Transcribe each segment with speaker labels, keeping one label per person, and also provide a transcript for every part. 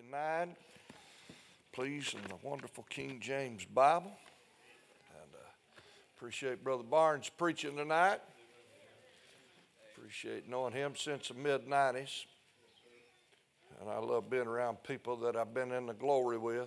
Speaker 1: 39, please, in the wonderful King James Bible. And appreciate Brother Barnes preaching tonight. Appreciate knowing him since the mid-90s. And I love being around people that I've been in the glory with.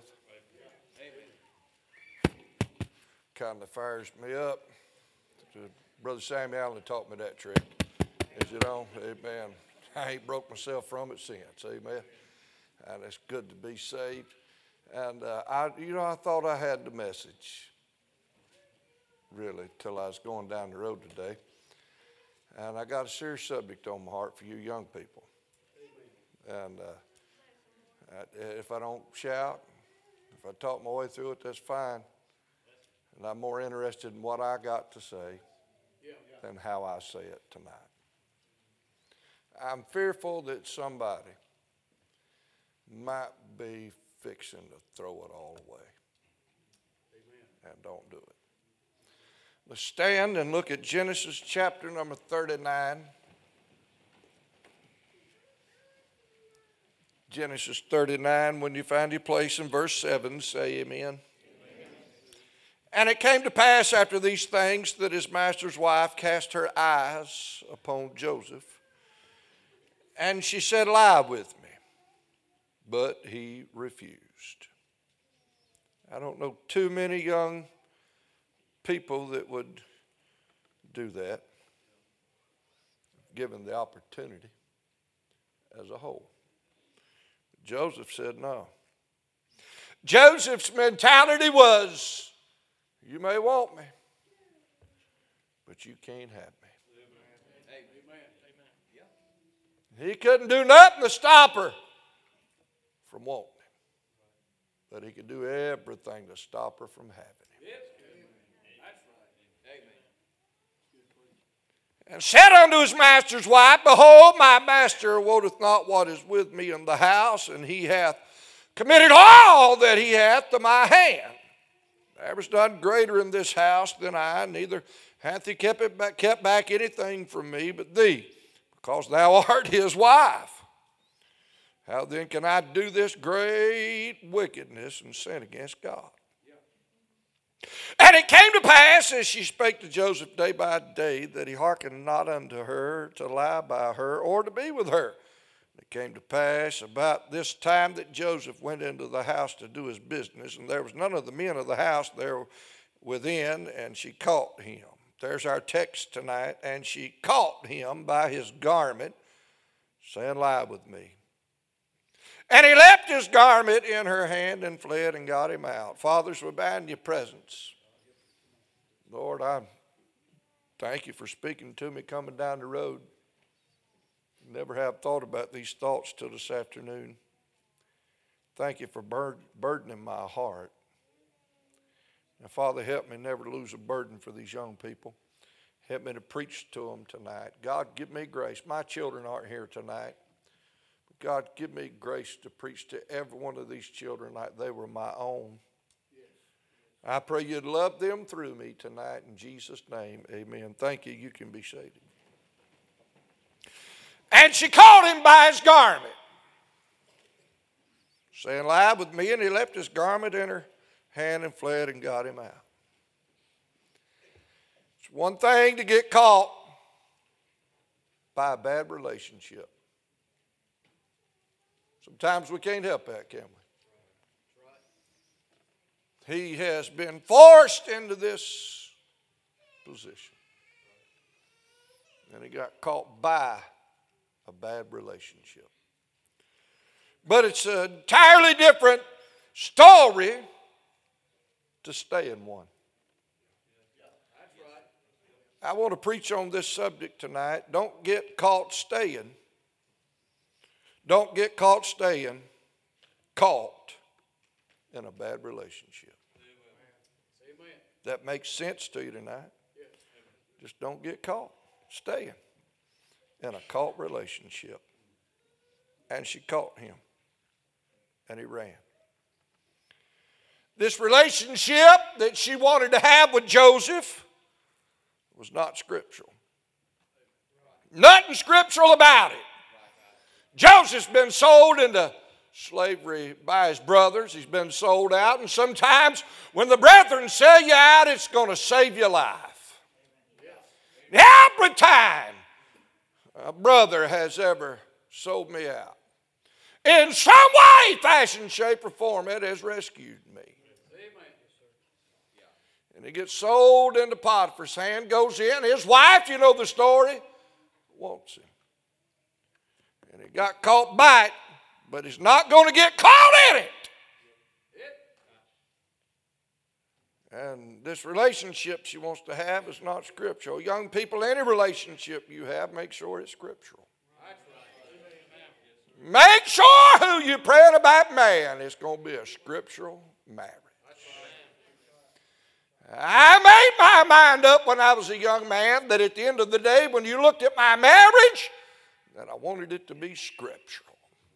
Speaker 1: Kind of fires me up. Brother Sammy Allen taught me that trick. As you know, amen. I ain't broke myself from it since, amen. And it's good to be saved. And I thought I had the message, really, till I was going down the road today. And I got a serious subject on my heart for you young people. And if I don't shout, if I talk my way through it, that's fine. And I'm more interested in what I got to say than how I say it tonight. I'm fearful that somebody might be fixing to throw it all away. Amen. And don't do it. Let's stand and look at Genesis chapter number 39. Genesis 39, when you find your place in verse 7, say amen. And it came to pass after these things that his master's wife cast her eyes upon Joseph, and she said, "Lie with me." But he refused. I don't know too many young people that would do that, given the opportunity as a whole. Joseph said no. Joseph's mentality was, you may want me, but you can't have me. He couldn't do nothing to stop her from wanting him, but he could do everything to stop her from having him. And said unto his master's wife, "Behold, my master wotteth not what is with me in the house, and he hath committed all that he hath to my hand. There was none greater in this house than I, neither hath he kept back anything from me but thee, because thou art his wife. How then can I do this great wickedness and sin against God?" And it came to pass, as she spake to Joseph day by day, that he hearkened not unto her to lie by her or to be with her. It came to pass about this time that Joseph went into the house to do his business, and there was none of the men of the house there within, and she caught him. There's our text tonight. And she caught him by his garment, saying, "Lie with me." And he left his garment in her hand and fled and got him out. Fathers, we bow in your presence. Lord, I thank you for speaking to me coming down the road. Never have thought about these thoughts till this afternoon. Thank you for burdening my heart. Now, Father, help me never lose a burden for these young people. Help me to preach to them tonight. God, give me grace. My children aren't here tonight. But God, give me grace to preach to every one of these children like they were my own. I pray you'd love them through me tonight. In Jesus' name, amen. Thank you. You can be seated. And she caught him by his garment, saying, "Lie with me." And he left his garment in her hand and fled and got him out. It's one thing to get caught by a bad relationship. Sometimes we can't help that, can we? He has been forced into this position. And he got caught by a bad relationship. But it's an entirely different story to stay in one. I want to preach on this subject tonight. Don't get caught staying. Don't get caught staying caught in a bad relationship. That makes sense to you tonight? Just don't get caught staying in a caught relationship. And she caught him, and he ran. This relationship that she wanted to have with Joseph was not scriptural. Nothing scriptural about it. Joseph's been sold into slavery by his brothers. He's been sold out. And sometimes when the brethren sell you out, it's going to save your life. Every time a brother has ever sold me out, in some way, fashion, shape, or form, it has rescued me. And he gets sold into Potiphar's hand, goes in. His wife, you know the story, wants him. And he got caught by it, but he's not going to get caught in it. And this relationship she wants to have is not scriptural. Young people, any relationship you have, make sure it's scriptural. Make sure who you're praying about, man, it's going to be a scriptural marriage. I made my mind up when I was a young man that at the end of the day, when you looked at my marriage, that I wanted it to be scriptural.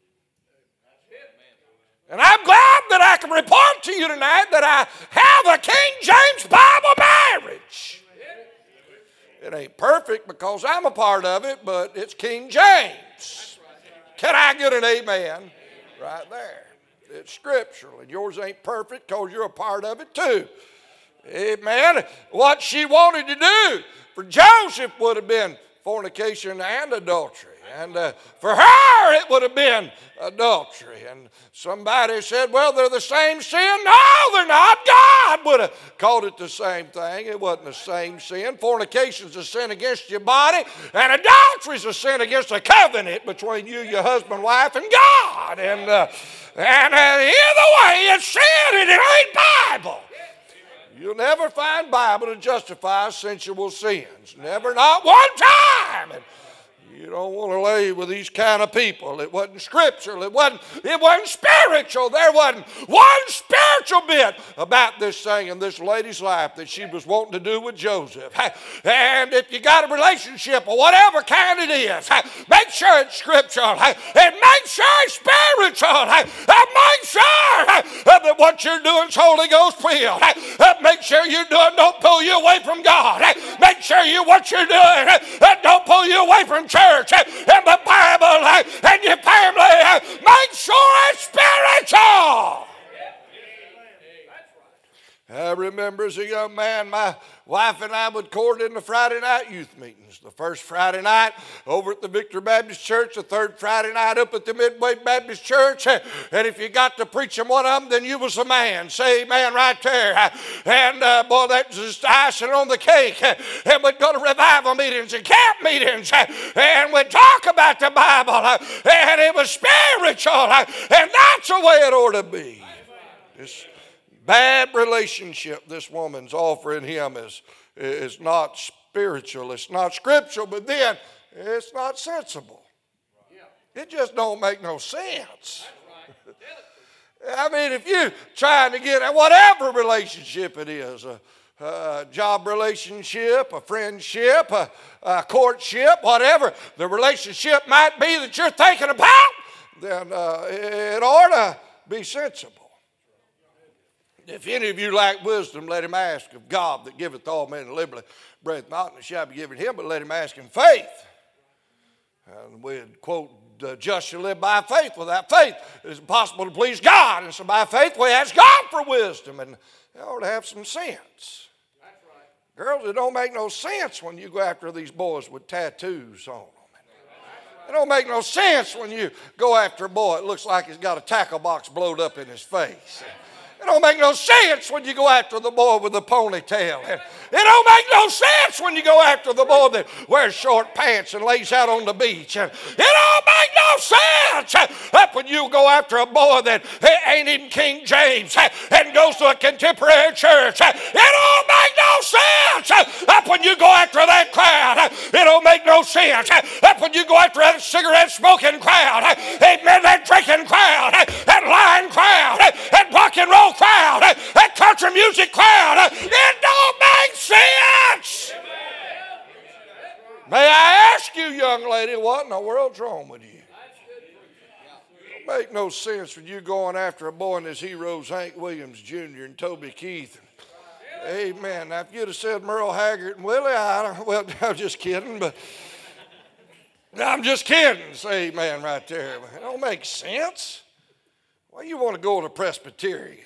Speaker 1: And I'm glad that I can report to you tonight that I have a King James Bible marriage. It ain't perfect because I'm a part of it, but it's King James. Can I get an amen? Right there. It's scriptural, and yours ain't perfect because you're a part of it too. Amen. What she wanted to do for Joseph would have been fornication and adultery. And for her, it would have been adultery. And somebody said, well, they're the same sin. No, they're not. God would have called it the same thing. It wasn't the same sin. Fornication is a sin against your body, and adultery is a sin against a covenant between you, your husband, wife, and God. And either way, it's sin, and it ain't Bible. You'll never find Bible to justify sensual sins. Never, not one time. And you don't want to lay with these kind of people. It wasn't scriptural. It wasn't spiritual. There wasn't one spiritual bit about this thing in this lady's life that she was wanting to do with Joseph. And if you got a relationship or whatever kind it is, make sure it's scriptural. And make sure it's spiritual. And make sure that what you're doing is Holy Ghost filled. Make sure you're doing don't pull you away from God. Make sure what you're doing don't pull you away from church and the Bible and your family. Make sure it's spiritual. I remember as a young man, my wife and I would court in the Friday night youth meetings. The first Friday night over at the Victory Baptist Church, the third Friday night up at the Midway Baptist Church. And if you got to preaching one of them, then you was a man. Say amen right there. And boy, that was just icing on the cake. And we'd go to revival meetings and camp meetings. And we'd talk about the Bible. And it was spiritual. And that's the way it ought to be. This bad relationship this woman's offering him is not spiritual. It's not scriptural, but then it's not sensible. It just don't make no sense. I mean, if you're trying to get whatever relationship it is, a job relationship, a friendship, a courtship, whatever the relationship might be that you're thinking about, then it ought to be sensible. If any of you lack wisdom, let him ask of God that giveth all men liberally, breath not, and it shall be given him, but let him ask in faith. And we'd quote, just shall live by faith. Without faith, it is impossible to please God. And so by faith, we ask God for wisdom, and they ought to have some sense. That's right. Girls, it don't make no sense when you go after these boys with tattoos on them. It don't make no sense when you go after a boy that looks like he's got a tackle box blowed up in his face. It don't make no sense when you go after the boy with the ponytail. It don't make no sense when you go after the boy that wears short pants and lays out on the beach. It don't make no sense when you go after a boy that ain't in King James and goes to a contemporary church. It don't make no sense when you go after that crowd. It don't make no sense when you go after that cigarette smoking crowd. Amen, that drinking crowd, that lying crowd, that rock and roll crowd, that country music crowd. It don't make sense. May I ask you, young lady, what in the world's wrong with you? It don't make no sense when you going after a boy and his heroes, Hank Williams Jr. and Toby Keith. Amen. Now, if you'd have said Merle Haggard and Willie, well, I'm just kidding, but I'm just kidding. Say amen right there. It don't make sense. Well, you want to go to Presbyterian.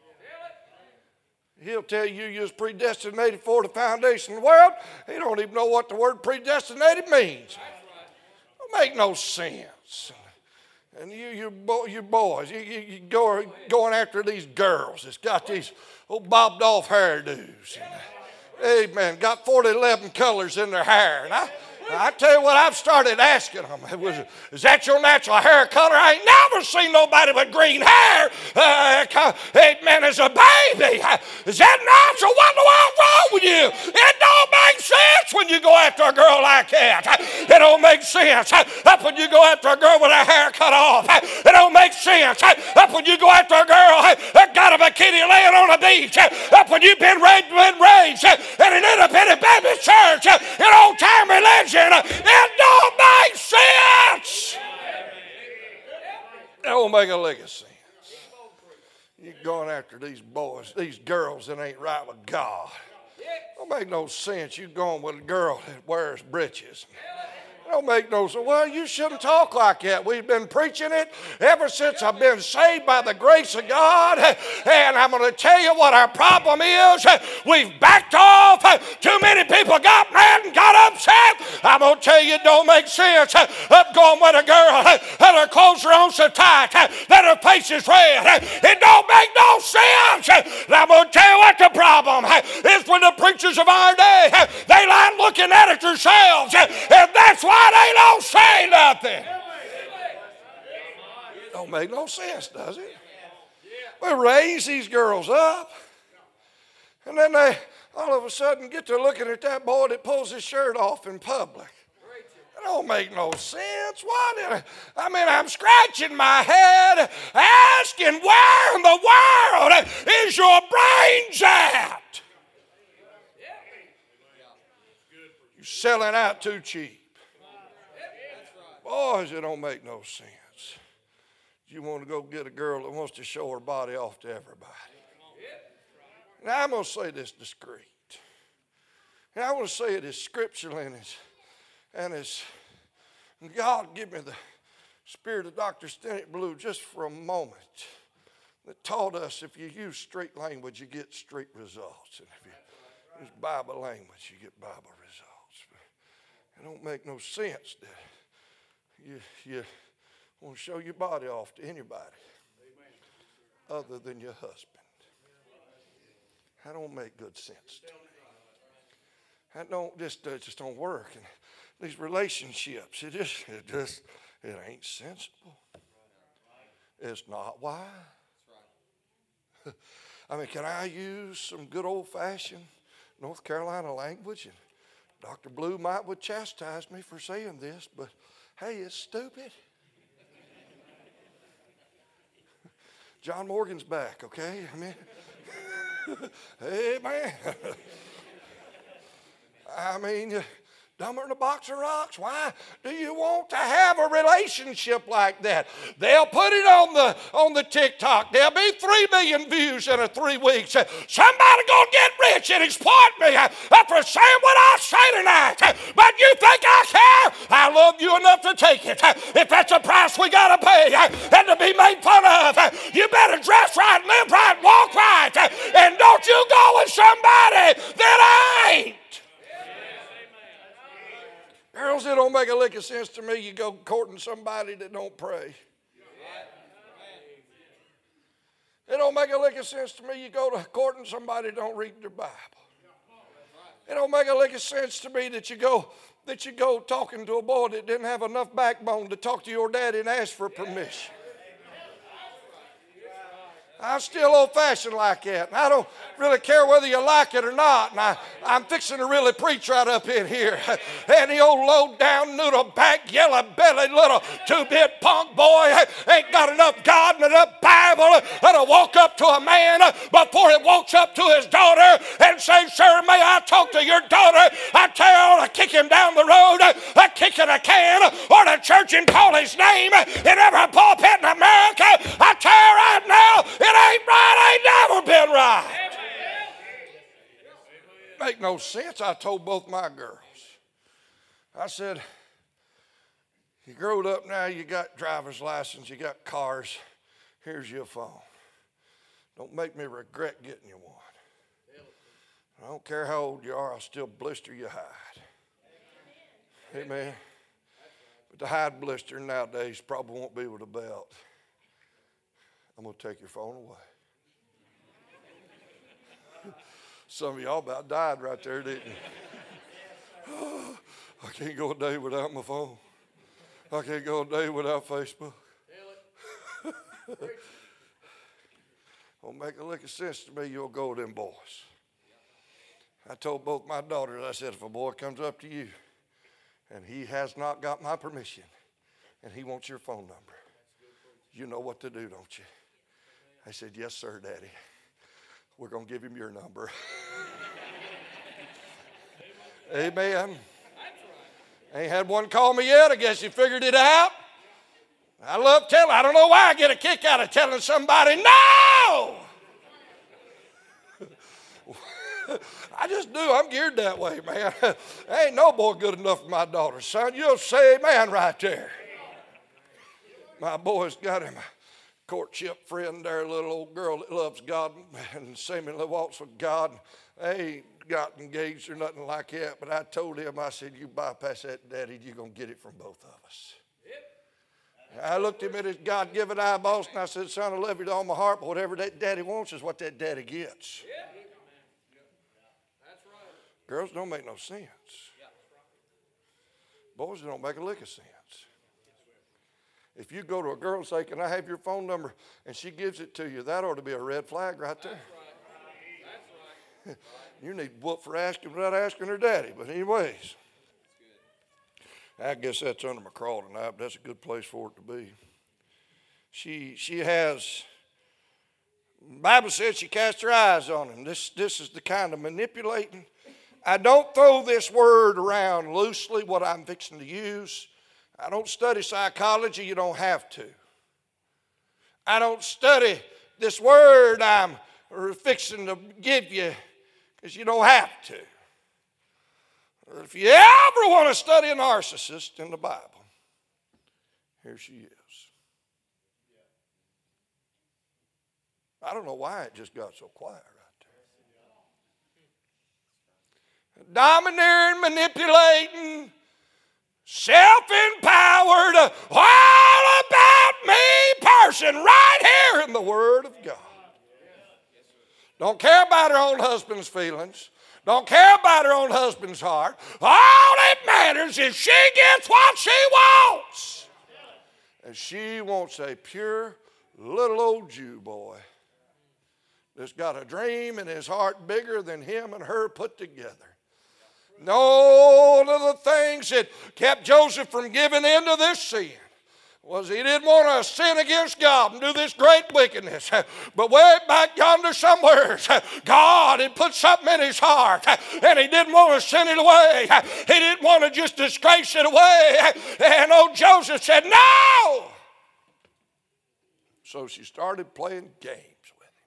Speaker 1: He'll tell you you was predestinated for the foundation of the world. He don't even know what the word predestinated means. Don't make no sense. And you boys, you going after these girls that's got these old bobbed off hairdos. Amen. Got 11 colors in their hair. And I tell you what, I've started asking them, is that your natural hair color? I ain't never seen nobody with green hair. Amen, as a baby. Is that natural? What in the world's wrong with you? It don't make sense when you go after a girl like that. It don't make sense. Up when you go after a girl with her hair cut off. It don't make sense. Up when you go after a girl that got a bikini laying on the beach. Up when you've been raised in an independent Baptist church in old-time religion. It don't make sense. It don't make a lick of sense. You're going after these boys, these girls that ain't right with God. Don't make no sense. You're going with a girl that wears breeches. Don't make no sense. Well, you shouldn't talk like that. We've been preaching it ever since I've been saved by the grace of God. And I'm going to tell you what our problem is. We've backed off. Too many people got mad and got upset. I'm going to tell you it don't make sense. Up going with a girl that her clothes are on so tight, that her face is red. It don't make no sense. And I'm going to tell you what the problem is with the preachers of our day. They like looking at it themselves. And that's why they don't say nothing. Don't make no sense, does it? We raise these girls up, and then they all of a sudden get to looking at that boy that pulls his shirt off in public. It don't make no sense. I'm scratching my head asking, where in the world is your brains at? You're selling out too cheap. Boys, it don't make no sense. You want to go get a girl that wants to show her body off to everybody. Now, I'm going to say this discreet. And I want to say it as scripturally and as God give me the spirit of Dr. Stennett Blue just for a moment that taught us if you use street language, you get street results. And if you use Bible language, you get Bible results. But it don't make no sense that you want to show your body off to anybody other than your husband. That don't make good sense to me. That don't just don't work. And these relationships, it ain't sensible. It's not wise. I mean, can I use some good old-fashioned North Carolina language? And Dr. Blue would chastise me for saying this, but hey, it's stupid. John Morgan's back, okay? I mean, hey, man. I mean, dumber than a box of rocks. Why do you want to have a relationship like that? They'll put it on the TikTok. There'll be 3 million views in 3 weeks. Somebody gonna get rich and exploit me for saying what I say tonight. But you think I care? I love you enough to take it. If that's a price we gotta pay and to be made fun of, you better dress right, live right, walk right, and don't you go with somebody that ain't. Girls, it don't make a lick of sense to me. You go courting somebody that don't pray. It don't make a lick of sense to me. You go to courting somebody that don't read their Bible. It don't make a lick of sense to me that you go talking to a boy that didn't have enough backbone to talk to your daddy and ask for permission. I'm still old-fashioned like that. And I don't really care whether you like it or not. And I'm fixing to really preach right up in here. Any old low-down, noodle-back, yellow-bellied little 2-bit punk boy ain't got enough God and enough Bible to walk up to a man before he walks up to his daughter and say, "Sir, may I talk to your daughter?" I tell to kick him down the road, kicking a can, or to church and call his name in every pulpit in America. I tell you right now, it ain't right, ain't never been right. Make no sense. I told both my girls. I said, you growed up now, you got driver's license, you got cars, Here's your phone. Don't make me regret getting you one. I don't care how old you are, I'll still blister your hide. Amen. But the hide blister nowadays probably won't be with a belt. I'm going to take your phone away. Some of y'all about died right there, didn't you? Oh, I can't go a day without my phone. I can't go a day without Facebook. Won't make a lick of sense to me, you'll go with them boys. I told both my daughters, I said, if a boy comes up to you and he has not got my permission and he wants your phone number, you know what to do, don't you? I said, yes, sir, Daddy. We're going to give him your number. Amen. Ain't had one call me yet. I guess he figured it out. I love telling. I don't know why I get a kick out of telling somebody, no! I just do. I'm geared that way, man. Ain't no boy good enough for my daughter, son. You'll say amen right there. My boy's got him a courtship friend there, a little old girl that loves God and seemingly walks with God. They ain't got engaged or nothing like that, but I told him, I said, you bypass that, Daddy, you're going to get it from both of us. I looked him at his God-given eyeballs, and I said, son, I love you with all my heart, but whatever that daddy wants is what that daddy gets. Girls don't make no sense. Boys don't make a lick of sense. If you go to a girl and say, can I have your phone number, and she gives it to you, that ought to be a red flag right there. That's right. You need whoop for asking without asking her daddy. But anyways, I guess that's under my crawl tonight, but that's a good place for it to be. She has, the Bible says she cast her eyes on him. This is the kind of manipulating. I don't throw this word around loosely, what I'm fixing to use. I don't study psychology, you don't have to. I don't study this word I'm fixing to give you because you don't have to. If you ever want to study a narcissist in the Bible, here she is. I don't know why it just got so quiet right there. Domineering, manipulating, self-empowered, all about me person right here in the Word of God. Don't care about her own husband's feelings. Don't care about her own husband's heart. All that matters is she gets what she wants. And she wants a pure little old Jew boy that's got a dream in his heart bigger than him and her put together. No, one of the things that kept Joseph from giving in to this sin was he didn't want to sin against God and do this great wickedness. But way back yonder somewhere, God had put something in his heart, and he didn't want to send it away. He didn't want to just disgrace it away. And old Joseph said, no! So she started playing games with him.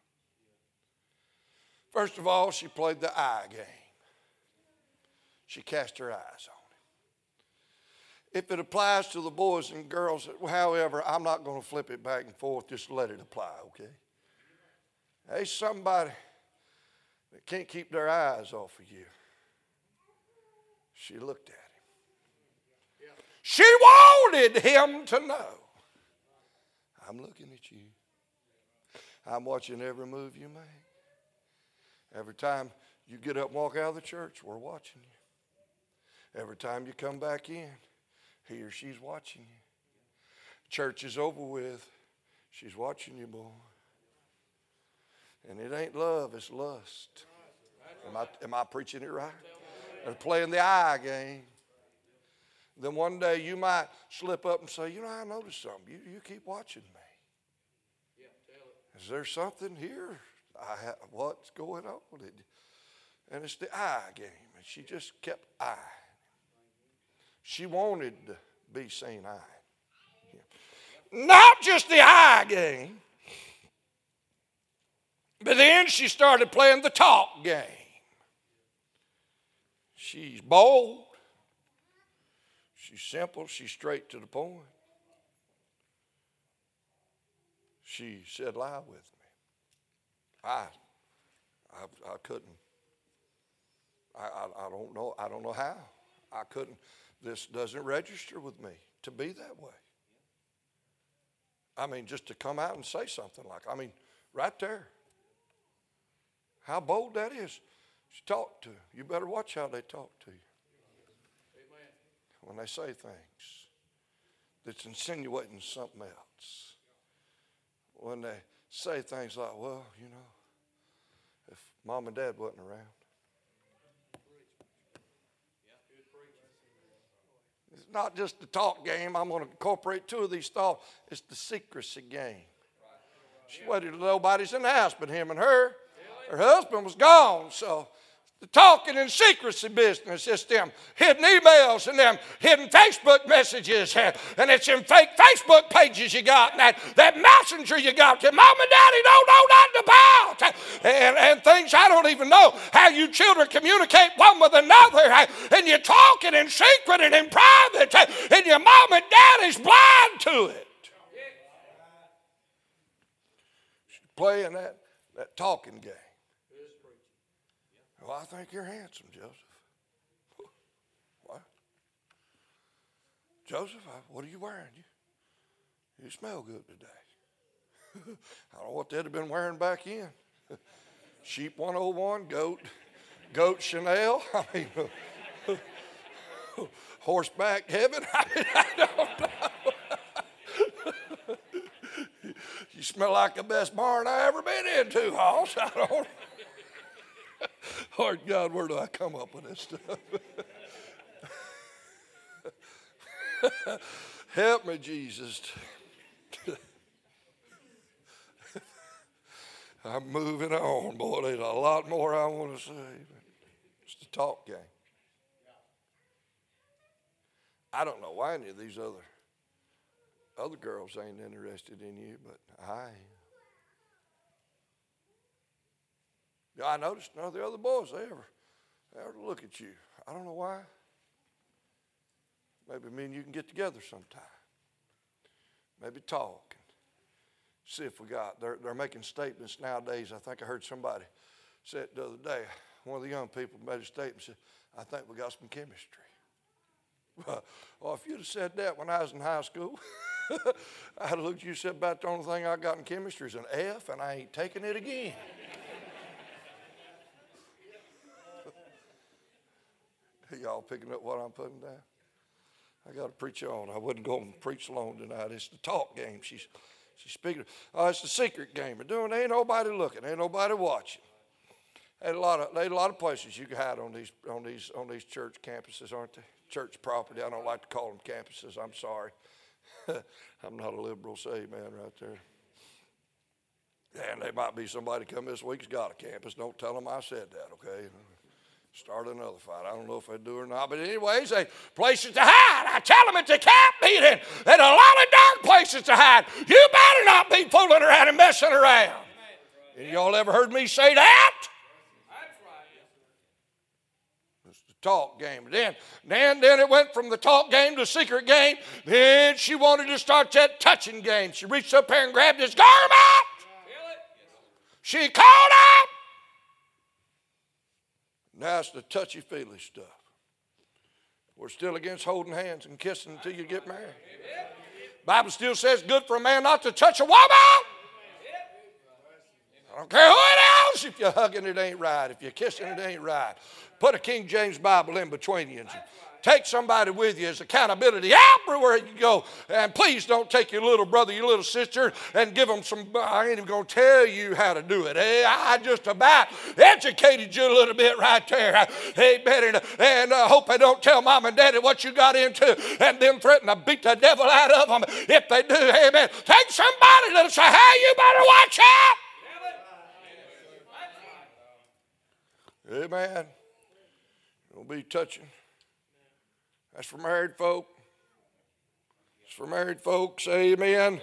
Speaker 1: First of all, she played the eye game. She cast her eyes on him. If it applies to the boys and girls, however, I'm not going to flip it back and forth. Just let it apply, okay? There's somebody that can't keep their eyes off of you. She looked at him. She wanted him to know. I'm looking at you. I'm watching every move you make. Every time you get up and walk out of the church, we're watching you. Every time you come back in, he or she's watching you. Church is over with. She's watching you, boy. And it ain't love, it's lust. Am I preaching it right? They're playing the eye game. Then one day you might slip up and say, you know, I noticed something. You keep watching me. Is there something here? What's going on? And it's the eye game. And she just kept eyeing. She wanted to be seen eyeing. Not just the eye game, but then she started playing the talk game. She's bold. She's simple. She's straight to the point. she said, lie with me. I couldn't. I don't know. I don't know how. I couldn't. This doesn't register with me to be that way. I mean, just to come out and say something like, right there. How bold that is. She talked to you. You better watch how they talk to you. Amen. When they say things that's insinuating something else. When they say things like, well, you know, if mom and dad wasn't around. It's not just the talk game. I'm going to incorporate two of these thoughts. It's the secrecy game. She waited till nobody's in the house but him and her. Her husband was gone, so the talking and secrecy business. It's them hidden emails and them hidden Facebook messages, and it's them fake Facebook pages you got, and that messenger you got that mom and daddy don't know nothing about, and things I don't even know how you children communicate one with another, and you're talking in secret and in private, and your mom and daddy's blind to it. She's playing that talking game. Well, I think you're handsome, Joseph. What? Joseph, what are you wearing? You smell good today. I don't know what they'd have been wearing back in. Sheep 101, goat Chanel. Horseback heaven. I don't know. You smell like the best barn I ever been into, Hoss. I don't know. Lord God, where do I come up with this stuff? Help me, Jesus. I'm moving on, boy. There's a lot more I want to say. It's the talk game. I don't know why any of these other girls ain't interested in you, but I am. Yeah, I noticed none of the other boys, they ever look at you. I don't know why. Maybe me and you can get together sometime. Maybe talk and see if we got. They're making statements nowadays. I think I heard somebody say it the other day. One of the young people made a statement and said, I think we got some chemistry. Well, if you'd have said that when I was in high school, I'd have looked at you and said, about the only thing I got in chemistry is an F, and I ain't taking it again. Y'all picking up what I'm putting down? I got to preach on. I wouldn't go and preach alone tonight. It's the talk game. She's speaking. Oh, it's the secret game. We're doing. Ain't nobody looking. Ain't nobody watching. There's a lot of places you can hide on these church campuses, aren't they? Church property. I don't like to call them campuses. I'm sorry. I'm not a liberal. Say amen right there. And there might be somebody come this week who's got a campus. Don't tell them I said that, okay? Start another fight. I don't know if they do or not. But anyways, they places to hide. I tell them it's a camp meeting. And a lot of dark places to hide. You better not be fooling around and messing around. And y'all ever heard me say that? That's right. It's the talk game. Then it went from the talk game to the secret game. Then she wanted to start that touching game. She reached up there and grabbed his garment. She called out. Now it's the touchy-feely stuff. We're still against holding hands and kissing until you get married. The Bible still says it's good for a man not to touch a woman. I don't care who it is. If you're hugging, it ain't right. If you're kissing, it ain't right. Put a King James Bible in between you and take somebody with you as accountability everywhere you go. And please don't take your little brother, your little sister, and give them some, I ain't even going to tell you how to do it. Hey, I just about educated you a little bit right there. Amen. And I hope they don't tell mom and daddy what you got into and then threaten to beat the devil out of them if they do. Amen. Take somebody that'll say, hey, you better watch out. Amen. Don't be touching. That's for married folk. It's for married folks. Amen.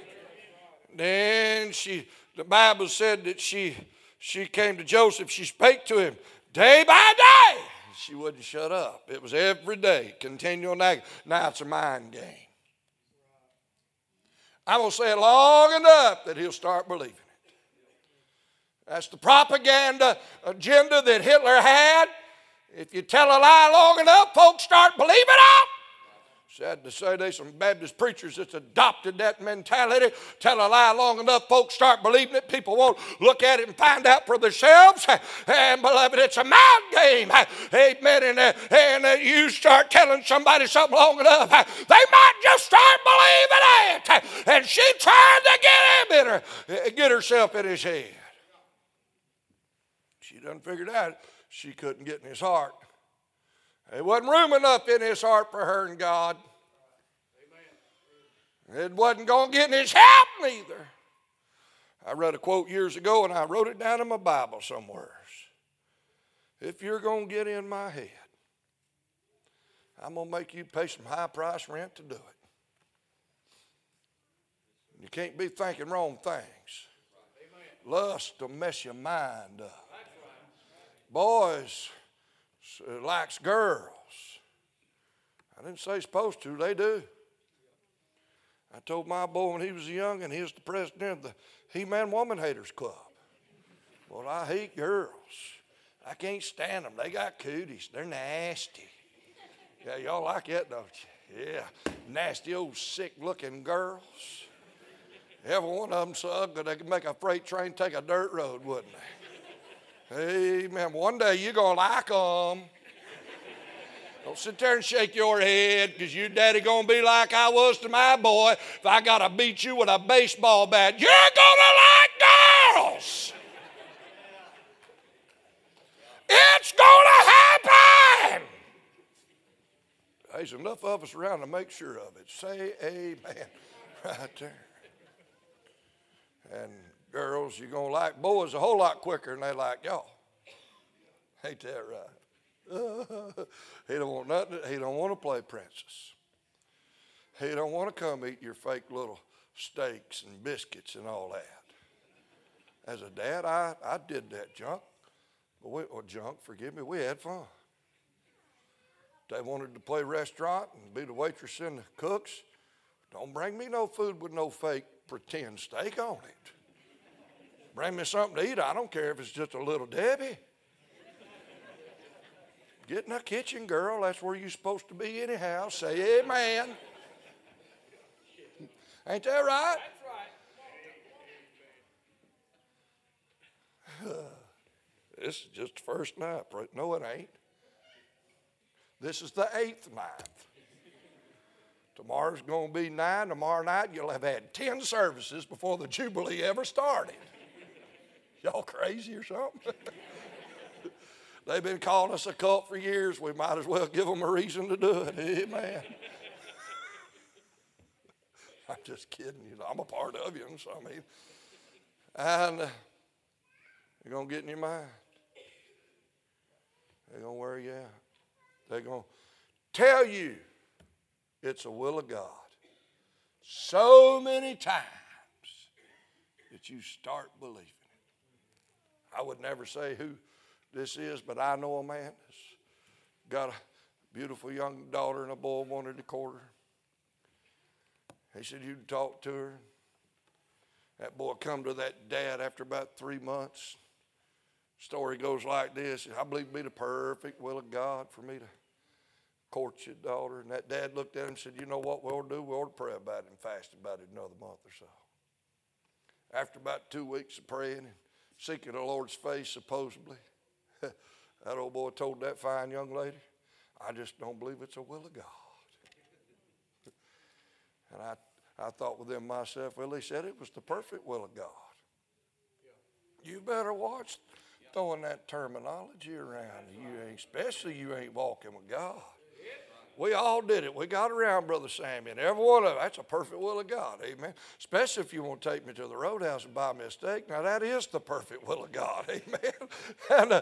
Speaker 1: Then the Bible said that she came to Joseph. She spake to him day by day. She wouldn't shut up. It was every day, continual nagging. Now it's a mind game. I'm going to say it long enough that he'll start believing it. That's the propaganda agenda that Hitler had. If you tell a lie long enough, folks start believing it. Sad to say, there's some Baptist preachers that's adopted that mentality. Tell a lie long enough, folks start believing it. People won't look at it and find out for themselves. And beloved, it's a mind game. Amen. And you start telling somebody something long enough, they might just start believing it. And she tried to get herself in his head. She done figured out she couldn't get in his heart. There wasn't room enough in his heart for her and God. It wasn't going to get in his help neither. I read a quote years ago and I wrote it down in my Bible somewhere. If you're going to get in my head, I'm going to make you pay some high price rent to do it. You can't be thinking wrong things. Lust will mess your mind up. Boys likes girls. I didn't say supposed to, they do. I told my boy when he was young, and he was the president of the He-Man Woman Haters Club. Well, I hate girls. I can't stand them. They got cooties. They're nasty. Yeah, y'all like that, don't you? Yeah, nasty old sick-looking girls. Every one of them so ugly they could make a freight train take a dirt road, wouldn't they? Amen. One day you're going to like them. Don't sit there and shake your head because your daddy going to be like I was to my boy. If I got to beat you with a baseball bat, you're going to like girls. It's going to happen. There's enough of us around to make sure of it. Say amen right there. And girls, you're going to like boys a whole lot quicker than they like y'all. Ain't that right? He don't want nothing. He don't want to play princess. He don't want to come eat your fake little steaks and biscuits and all that. As a dad, I did that junk. Forgive me, we had fun. They wanted to play restaurant and be the waitress and the cooks. Don't bring me no food with no fake pretend steak on it. Bring me something to eat. I don't care if it's just a little Debbie. Get in the kitchen, girl. That's where you're supposed to be anyhow. Say amen. Ain't that right? That's right. This is just the first night. No, it ain't. This is the 8th night. Tomorrow's going to be 9. Tomorrow night you'll have had 10 services before the Jubilee ever started. Y'all crazy or something? They've been calling us a cult for years. We might as well give them a reason to do it. Amen. I'm just kidding. You know, I'm a part of you. So I mean, and they're going to get in your mind. They're going to wear you out. They're going to tell you it's a will of God so many times that you start believing it. I would never say who this is, but I know a man that's got a beautiful young daughter and a boy wanted to court her. He said, you talk to her. That boy come to that dad after about 3 months. Story goes like this. I believe it'd be the perfect will of God for me to court your daughter. And that dad looked at him and said, you know what we ought to do? We ought to pray about it and fast about it another month or so. After about 2 weeks of praying and seeking the Lord's face, supposedly, that old boy told that fine young lady, I just don't believe it's a will of God. And I thought within myself, well, he said it was the perfect will of God. You better watch throwing that terminology around. Especially you ain't walking with God. We all did it. We got around Brother Sammy, and every one of them, that's a perfect will of God, amen. Especially if you want to take me to the roadhouse and by mistake. Now, that is the perfect will of God, amen.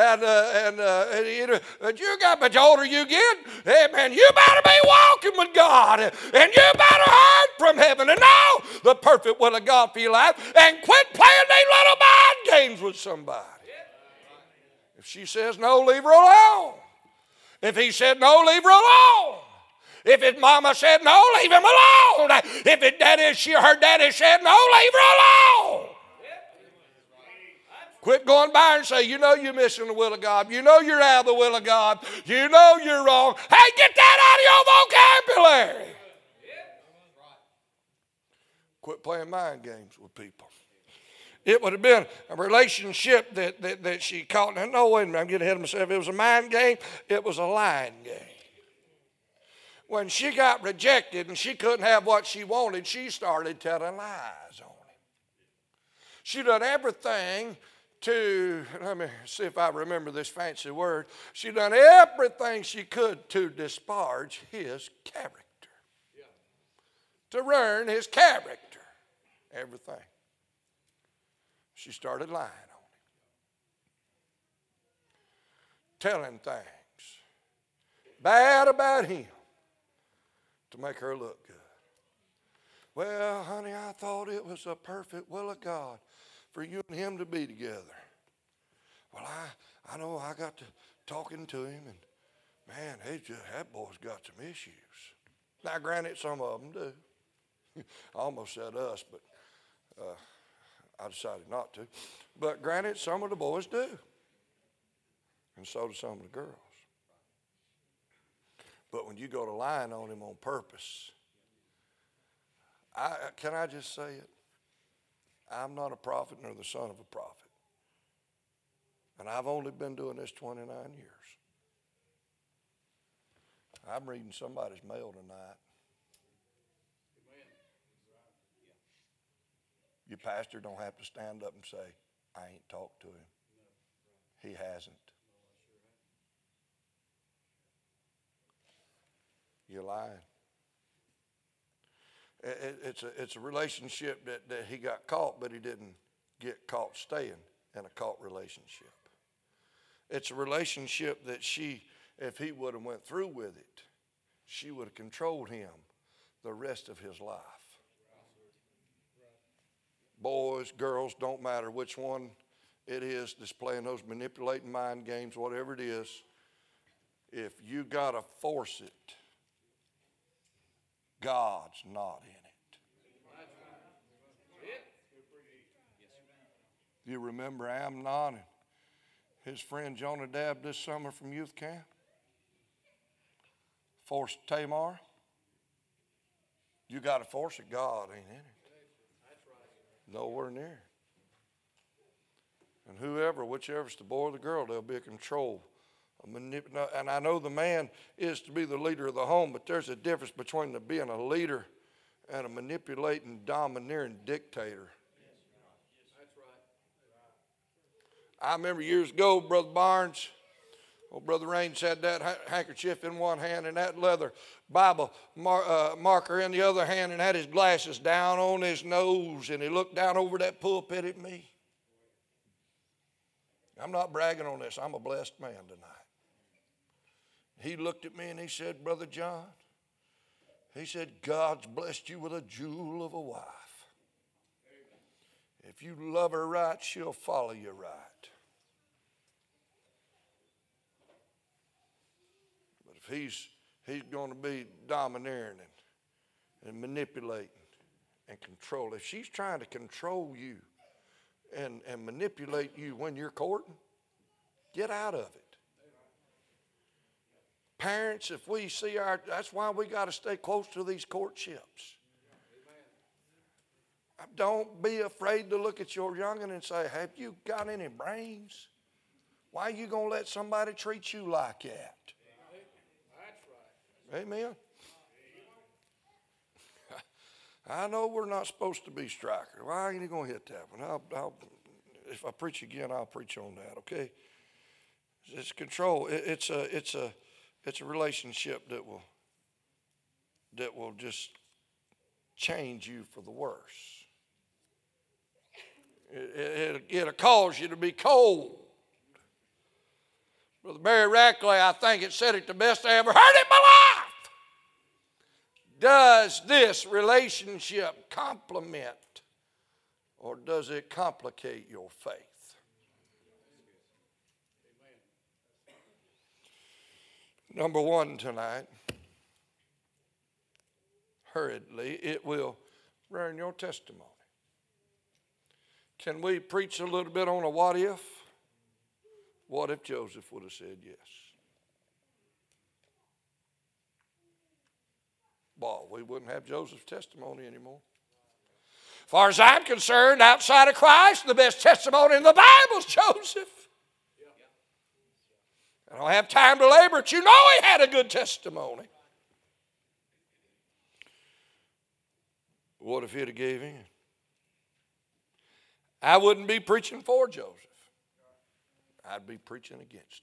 Speaker 1: And you got, but the older you get, amen, you better be walking with God, and you better hide from heaven and know the perfect will of God for your life, and quit playing these little mind games with somebody. If she says no, leave her alone. If he said no, leave her alone. If his mama said no, leave him alone. If her daddy said no, leave her alone. Quit going by and say, you know you're missing the will of God. You know you're out of the will of God. You know you're wrong. Hey, get that out of your vocabulary. Quit playing mind games with people. It would have been a relationship that she caught. Now, no, wait a minute, I'm getting ahead of myself. It was a mind game. It was a lying game. When she got rejected and she couldn't have what she wanted, she started telling lies on him. She done everything to, let me see if I remember this fancy word. She done everything she could to disparage his character. To ruin his character. Everything. She started lying on him. Telling things bad about him to make her look good. Well, honey, I thought it was a perfect will of God for you and him to be together. Well, I know I got to talking to him, and man, that boy's got some issues. Now, granted, some of them do. I almost said us, but I decided not to. But granted, some of the boys do. And so do some of the girls. But when you go to lying on him on purpose, can I just say it? I'm not a prophet nor the son of a prophet. And I've only been doing this 29 years. I'm reading somebody's mail tonight. Your pastor don't have to stand up and say, I ain't talked to him. He hasn't. You're lying. It's a relationship that he got caught, but he didn't get caught staying in a caught relationship. It's a relationship that she, if he would have went through with it, she would have controlled him the rest of his life. Boys, girls, don't matter which one it is that's playing those manipulating mind games, whatever it is, if you got to force it, God's not in it. You remember Amnon and his friend Jonadab this summer from youth camp? Forced Tamar. You got to force it. God ain't in it. Nowhere near. And whichever's the boy or the girl, there'll be a control. And I know the man is to be the leader of the home, but there's a difference between being a leader and a manipulating, domineering dictator. I remember years ago, Brother Barnes, Brother Raines had that handkerchief in one hand and that leather Bible marker in the other hand, and had his glasses down on his nose, and he looked down over that pulpit at me. I'm not bragging on this. I'm a blessed man tonight. He looked at me and he said, Brother John, he said, God's blessed you with a jewel of a wife. If you love her right, she'll follow you right. But if he's going to be domineering and manipulating and control, if she's trying to control you and manipulate you when you're courting, get out of it. Parents, if we see that's why we got to stay close to these courtships. Don't be afraid to look at your young'un and say, have you got any brains? Why are you going to let somebody treat you like that? Amen. I know we're not supposed to be strikers. Why ain't you going to hit that one? If I preach again, I'll preach on that, okay? It's control. It's a relationship that will just change you for the worse. It'll cause you to be cold. Brother Barry Rackley, I think it said it the best I ever heard in my life. Does this relationship complement or does it complicate your faith? Number one tonight, hurriedly, it will ruin your testimony. Can we preach a little bit on a what if? What if Joseph would have said yes? Well, we wouldn't have Joseph's testimony anymore. As far as I'm concerned, outside of Christ, the best testimony in the Bible is Joseph. I don't have time to labor it. You know he had a good testimony. What if he'd have gave in? I wouldn't be preaching for Joseph. I'd be preaching against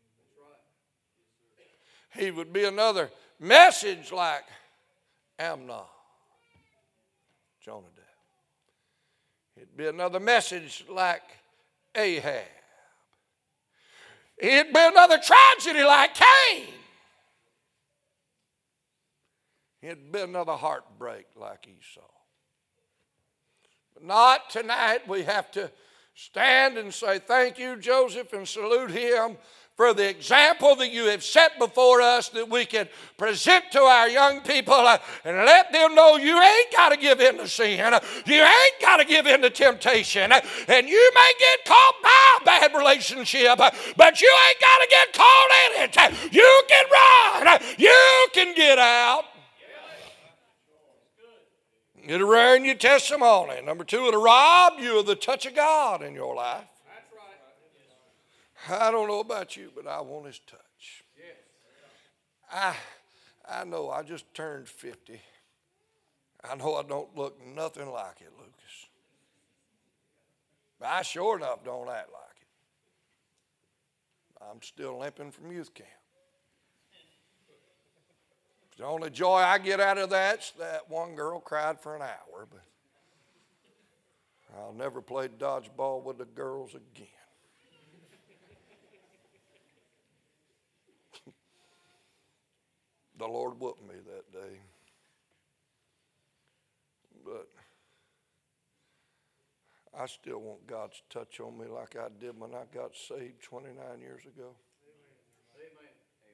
Speaker 1: him. He would be another message like Amnon, Jonadab. It'd be another message like Ahab. It'd be another tragedy like Cain. It'd be another heartbreak like Esau. But not tonight. We have to stand and say thank you, Joseph, and salute him for the example that you have set before us that we can present to our young people and let them know you ain't got to give in to sin. You ain't got to give in to temptation. And you may get caught by a bad relationship, but you ain't got to get caught in it. You can run. You can get out. It'll ruin your testimony. Number two, it'll rob you of the touch of God in your life. I don't know about you, but I want his touch. I know I just turned 50. I know I don't look nothing like it, Lucas. But I sure enough don't act like it. I'm still limping from youth camp. The only joy I get out of that's that one girl cried for an hour, but I'll never play dodgeball with the girls again. The Lord whooped me that day. But I still want God's touch on me like I did when I got saved 29 years ago. Amen.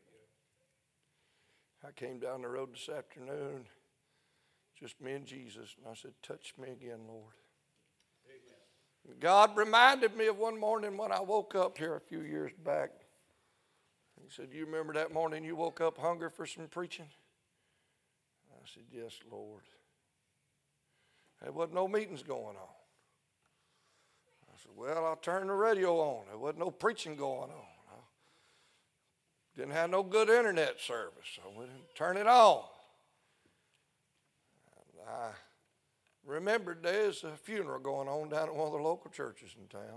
Speaker 1: I came down the road this afternoon, just me and Jesus, and I said, touch me again, Lord. Amen. God reminded me of one morning when I woke up here a few years back. He said, you remember that morning you woke up hungry for some preaching? I said, yes, Lord. There wasn't no meetings going on. I said, well, I'll turn the radio on. There wasn't no preaching going on. I didn't have no good internet service, so we didn't turn it on. And I remembered there's a funeral going on down at one of the local churches in town.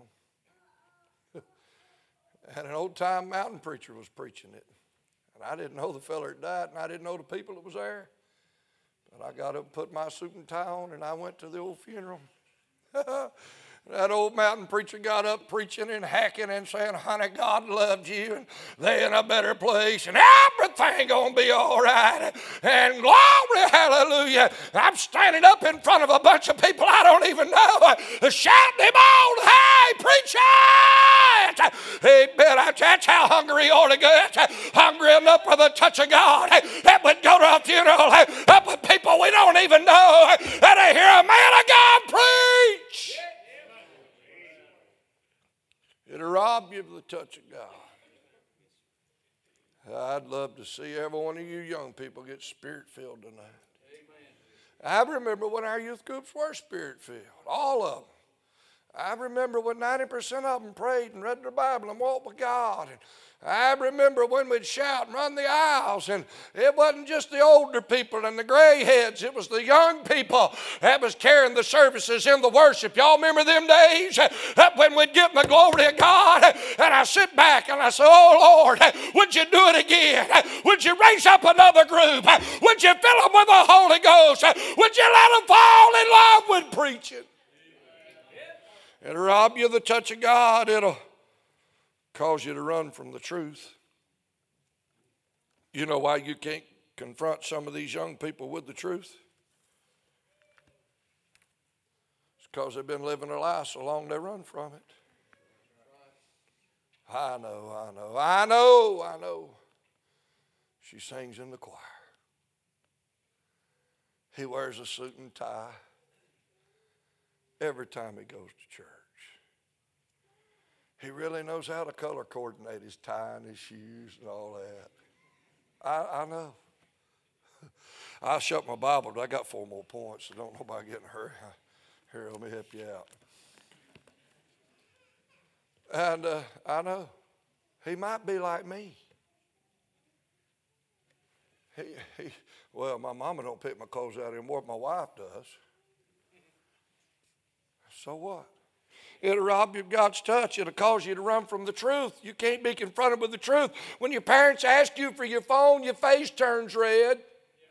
Speaker 1: And an old-time mountain preacher was preaching it. And I didn't know the fella that died, and I didn't know the people that was there. But I got up and put my suit and tie on, and I went to the old funeral. That old mountain preacher got up preaching and hacking and saying, honey, God loved you, and they're in a better place, and everything going to be all right. And glory, hallelujah. I'm standing up in front of a bunch of people I don't even know, shouting him on, hey, preach it. Amen. That's how hungry you ought to get. Hungry enough for the touch of God. That would go to a funeral up with people we don't even know, and to hear a man of God preach. It'll rob you of the touch of God. I'd love to see every one of you young people get spirit-filled tonight. Amen. I remember when our youth groups were spirit-filled, all of them. I remember when 90% of them prayed and read their Bible and walked with God. And I remember when we'd shout and run the aisles, and it wasn't just the older people and the gray heads, it was the young people that was carrying the services in the worship. Y'all remember them days when we'd give the glory of God, and I sit back and I say, oh Lord, would you do it again? Would you raise up another group? Would you fill them with the Holy Ghost? Would you let them fall in love with preaching? It'll rob you of the touch of God. It'll cause you to run from the truth. You know why you can't confront some of these young people with the truth? It's because they've been living their life so long they run from it. I know. She sings in the choir. He wears a suit and tie every time he goes to church. He really knows how to color coordinate his tie and his shoes and all that. I know. I shut my Bible, but I got 4 more points, so don't nobody get in a hurry. Here, let me help you out. And I know. He might be like me. Well, my mama don't pick my clothes out anymore, but my wife does. So what? It'll rob you of God's touch. It'll cause you to run from the truth. You can't be confronted with the truth. When your parents ask you for your phone, your face turns red.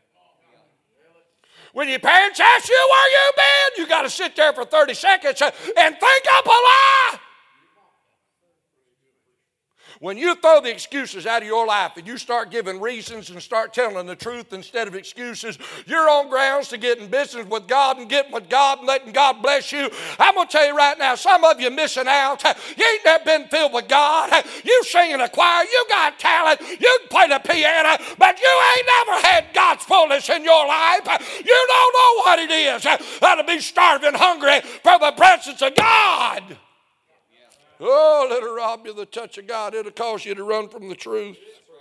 Speaker 1: When your parents ask you where you been, you got to sit there for 30 seconds and think up a lie. When you throw the excuses out of your life and you start giving reasons and start telling the truth instead of excuses, you're on grounds to get in business with God and getting with God and letting God bless you. I'm going to tell you right now, some of you missing out. You ain't never been filled with God. You sing in a choir. You got talent. You can play the piano, but you ain't never had God's fullness in your life. You don't know what it is to be starving, hungry for the presence of God. Oh, let it rob you of the touch of God. It'll cause you to run from the truth.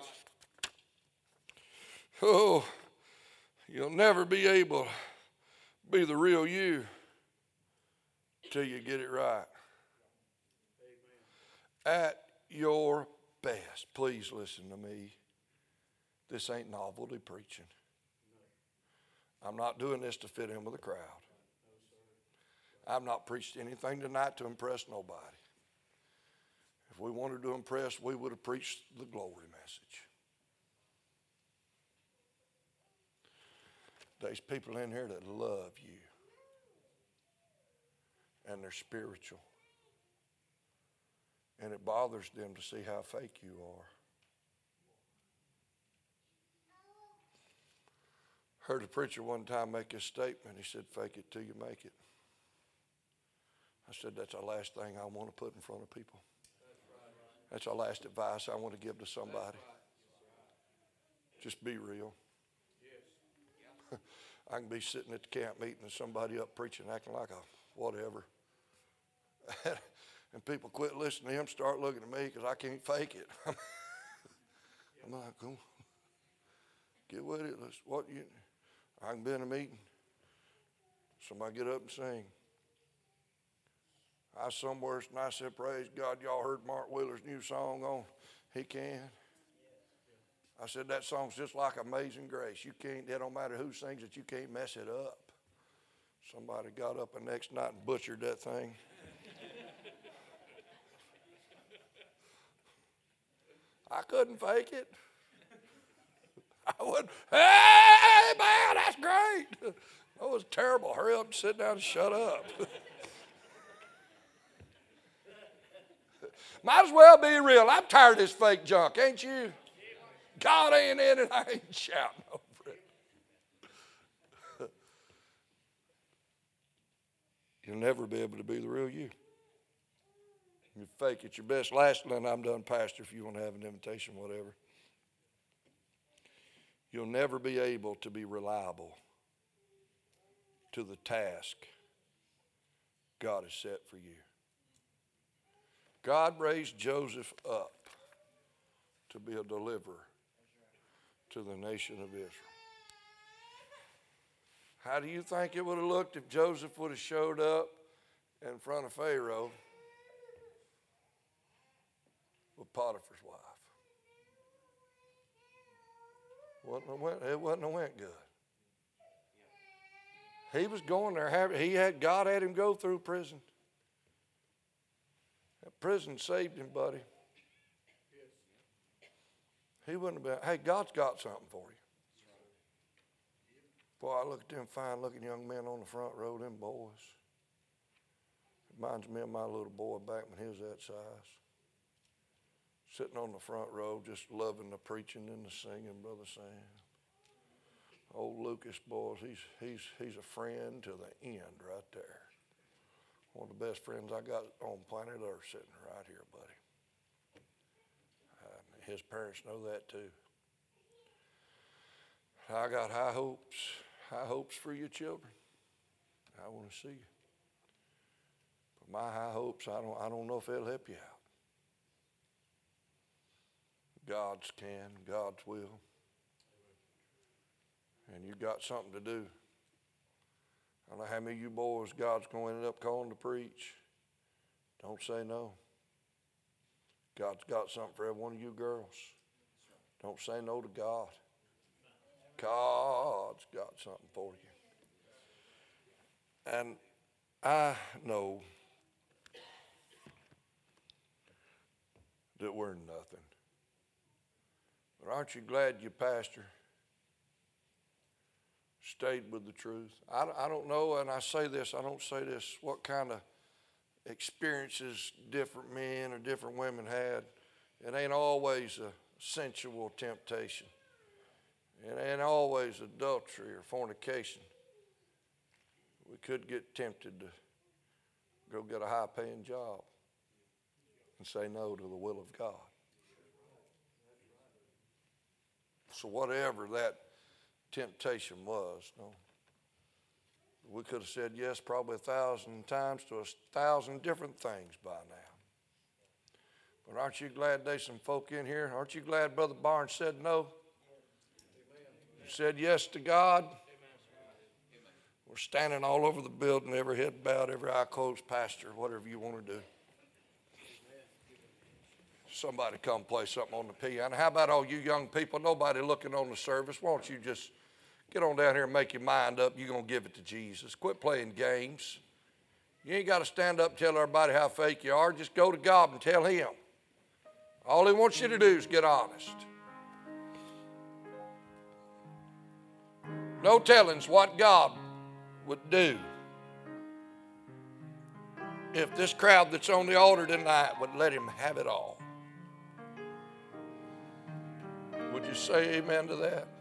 Speaker 1: Oh, you'll never be able to be the real you till you get it right. At your best. Please listen to me. This ain't novelty preaching. I'm not doing this to fit in with the crowd. I've not preached anything tonight to impress nobody. If we wanted to impress, we would have preached the glory message. There's people in here that love you. And they're spiritual. And it bothers them to see how fake you are. Heard a preacher one time make a statement. He said, fake it till you make it. I said, that's the last thing I want to put in front of people. That's our last advice I want to give to somebody. Just be real. I can be sitting at the camp meeting and somebody up preaching, acting like a whatever. And people quit listening to him, start looking at me because I can't fake it. I'm like, oh, get with it. I can be in a meeting. Somebody get up and sing. I somewhere and I said, praise God, y'all heard Mark Wheeler's new song on He Can? I said, that song's just like Amazing Grace. You can't, it don't matter who sings it, you can't mess it up. Somebody got up the next night and butchered that thing. I couldn't fake it. I wouldn't, hey, man, that's great. That was terrible. Hurry up and sit down and shut up. Might as well be real. I'm tired of this fake junk, ain't you? God ain't in it. I ain't shouting over it. You'll never be able to be the real you. You fake it your best. Lastly, and I'm done, Pastor, if you want to have an invitation, whatever. You'll never be able to be reliable to the task God has set for you. God raised Joseph up to be a deliverer to the nation of Israel. How do you think it would have looked if Joseph would have showed up in front of Pharaoh with Potiphar's wife? It wouldn't have went good. He was going there. God had him go through prison. That prison saved him, buddy. He wouldn't have been, hey, God's got something for you. Boy, I look at them fine-looking young men on the front row, them boys. Reminds me of my little boy back when he was that size. Sitting on the front row, just loving the preaching and the singing, Brother Sam. Old Lucas, boys, he's a friend to the end right there. One of the best friends I got on planet Earth sitting right here, buddy. His parents know that too. I got high hopes, high hopes for your children. I want to see you. But my high hopes, I don't know if it'll help you out. God's can, God's will. And you got something to do. I don't know how many of you boys God's going to end up calling to preach. Don't say no. God's got something for every one of you girls. Don't say no to God. God's got something for you. And I know that we're nothing. But aren't you glad your pastor stayed with the truth? I don't know, and I don't say this, what kind of experiences different men or different women had. It ain't always a sensual temptation. It ain't always adultery or fornication. We could get tempted to go get a high-paying job and say no to the will of God. So whatever that temptation was, no, we could have said yes probably 1,000 times to 1,000 different things by now. But aren't you glad there's some folk in here? Aren't you glad Brother Barnes said no? He said yes to God. We're standing all over the building, every head bowed, every eye closed, pastor, whatever you want to do. Somebody come play something on the piano. How about all you young people? Nobody looking on the service. Why don't you just get on down here and make your mind up. You're going to give it to Jesus. Quit playing games. You ain't got to stand up and tell everybody how fake you are. Just go to God and tell him. All he wants you to do is get honest. No tellings what God would do if this crowd that's on the altar tonight would let him have it all. Would you say amen to that?